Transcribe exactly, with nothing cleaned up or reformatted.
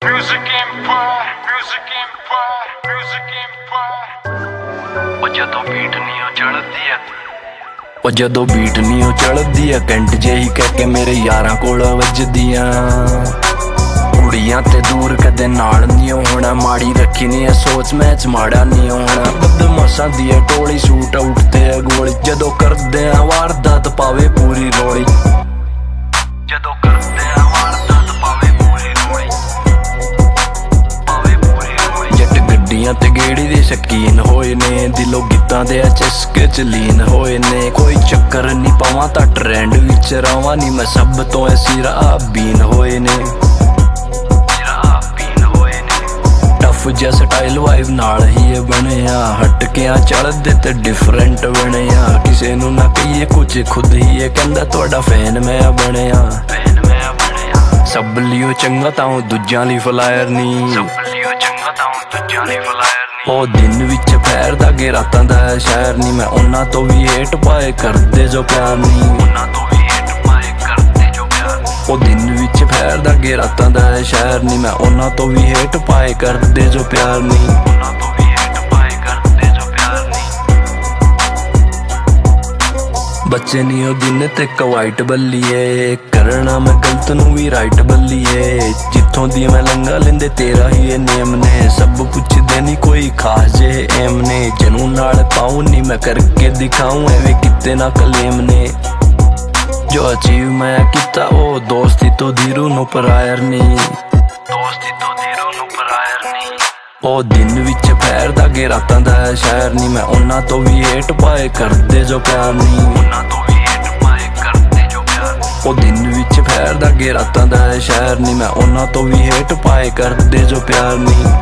Music Empire, Music Empire, Music Empire। ਉਹ ਜਦੋਂ beat ਨਹੀਂ ਉਹ ਚੜਦੀ ਆ ਉਹ ਜਦੋਂ ਬੀਟ ਨਹੀਂ ਉਹ ਚੜਦੀ ਆ ਘੰਟ ਜਿਹੀ ਕਹਿ ਕੇ ਮੇਰੇ ਯਾਰਾਂ ਕੋਲ ਵੱਜਦੀਆਂ ਕੁੜੀਆਂ ਤੇ ਦੂਰ ਕਦੇ ਨਾਲ ਨਹੀਂ ਹੋਣਾ ਮਾੜੀ ਰੱਖੀ ਨਹੀਂ ਐ ਸੋਚ ਮੈਂ ਚ ਮਾੜਾ ਨਹੀਂ ਹੋਣਾ ਬਦਮਾਸ਼ਾਂ ਦੀ ਐ ਟੋਲੀ ਸ਼ੂਟ ਆਊਟ ਤੇ ਗੋਲੀ ਜਦੋਂ ਕਰਦੇ ਆ ਵਾਰਦਾਤ ਪਾਵੇ ਪੂਰੀ ਰੋਲੀ ਜਦੋਂ ਕਰਦੇ ਆ ਵਾਰਦਾਤ ਪਾਵੇ ਪੂਰੀ ਰੋਲੀ ਪਾਵੇ ਪੂਰੀ ਰੋਲੀ ਜੱਟ ਗੱਡੀਆਂ ਤੇ ਗੇੜੀ ਦੇ ਸ਼ਕੀਨ ਹੋਏ ਨੇ ਦਿਲੋਂ ਗੀਤਾਂ ਦੇ ਚਸਕੇ ਚ ਲੀਨ ਹੋਏ ਨੇ ਕੋਈ ਚੱਕਰ ਨਹੀਂ ਪਾਵਾਂ ਤਾਂ ਟ੍ਰੈਂਡ ਵਿੱਚ ਰਵਾਂ ਨਹੀਂ ਮੈਂ ਸਭ ਤੋਂ ਐ ਸਿਰਾ ਬੀਨ ਹੋਏ ਨੇ ਜਿਹਾ ਸਟਾਈਲ ਵਾਈਬ ਨਾਲ ਹੀ ਬਣਿਆ ਹਟ ਕੇ ਆ ਚੜਦੇ ਤੇ ਡਿਫਰੈਂਟ ਬਣਿਆ ਕਿਸੇ ਨੂੰ ਨਾ ਕਹੀਏ ਕੁਝ ਖੁਦ ਹੀ ਇਹ ਕਹਿੰਦਾ ਤੁਹਾਡਾ ਫੈਨ ਮੈਂ ਬਣਿਆ ਫੈਨ ਮੈਂ ਬਣਿਆ ਸਭ ਲਿਓ ਚੰਗਾ ਤਾਂ ਦੂਜਿਆਂ ਲਈ ਫਲਾਇਰ ਨਹੀਂ ਸਭ ਲਿਓ ਚੰਗਾ ਤਾਂ ਦੂਜਿਆਂ ਲਈ ਫਲਾਇਰ ਨਹੀਂ ਉਹ ਦਿਨ ਵਿੱਚ ਫੈਰਦਾ ਗੇ ਰਾਤਾਂ ਦਾ ਸ਼ਹਿਰ ਨਹੀਂ ਮੈਂ ਉਹਨਾਂ ਤੋਂ ਵੀ ਹੇਟ ਪਾਏ ਕਰਦੇ ਜੋ ਪਿਆਰ ਨਹੀਂ ਉਹਨਾਂ ਤੋਂ ਵੀ ਹੇਟ ਪਾਏ ਕਰਦੇ ਜੋ ਪਿਆਰ ਉਹ ਦਿਨ ਵਿੱਚ ਫੈਰਦਾ ਗੇ ਰਾਤਾਂ ਦਾ ਸ਼ਹਿਰ ਨਹੀਂ ਮੈਂ ਉਹਨਾਂ ਤੋਂ ਵੀ ਹੇਟ ਪਾਏ ਕਰਦੇ ਜੋ ਪਿਆਰ ਨਹੀਂ ਉਹਨਾਂ ਤੋਂ ਵੀ ਹੇਟ ਪਾਏ ਕਰਦੇ ਜੋ ਪਿਆਰ ਨਹੀਂ ਬੱਚੇ ਨਹੀਂ ਉਹ ਦਿਨ ਤੇ ਕਵਾਈਟ ਬੱਲੀਏ ਕਰਨਾ ਮੈਂ ਗਲਤ ਨੂੰ ਵੀ ਰਾਈਟ ਬੱਲੀਏ ਜਿੱਥੋਂ ਦੀ ਮੈਂ ਲੰਘਾ ਲੈਂਦੇ ਤੇਰਾ ਹੀ ਇਹ ਨੇਮ ਨੇ ਸਭ ਪੁੱਛਦੇ ਨਹੀਂ ਕੋਈ ਖਾਸ ਜੇ ਐਮ ਨੇ ਜਨੂਨ ਨਾਲ ਪਾਉ ਨਹੀਂ ਮੈਂ ਕਰਕੇ ਦਿਖਾਉਂ ਐਵੇਂ ਕਿਤੇ ਨਾ ਕਲੇਮ ਨੇ ਜੋ ਅਚੀਵ ਮੈਂ ਕੀਤਾ ਉਹ ਦੋਸਤੀ ਤੋਂ ਧੀਰੂ ਨੂੰ ਪਰਾਇਰ ਨਹੀਂ ਦੋਸਤੀ ਤੋਂ ਧੀਰੂ ਨੂੰ ਪਰਾਇਰ ਨਹੀਂ ਉਹ ਦਿਨ ਵਿੱਚ ਫੈਰਦਾ ਗੇ ਰਾਤਾਂ ਦਾ ਸ਼ਹਿਰ ਨਹੀਂ ਮੈਂ ਉਹਨਾਂ ਤੋਂ ਵੀ ਹੇਟ ਪਾਏ ਕਰਦੇ ਜੋ ਪਿਆਰ ਨਹੀਂ ਉਹਨਾਂ ਤੋਂ ਵੀ ਹੇਟ ਪਾਏ ਕਰਦੇ ਜੋ ਪਿਆਰ ਉਹ ਦਿਨ ਵਿੱਚ ਫੈਰਦਾ ਗੇ ਰਾਤਾਂ ਦਾ ਸ਼ਹਿਰ ਨਹੀਂ ਮੈਂ ਉਹਨਾਂ ਤੋਂ ਵੀ ਹੇਟ ਪਾਏ ਕਰਦੇ ਜੋ ਪਿਆਰ ਨਹੀਂ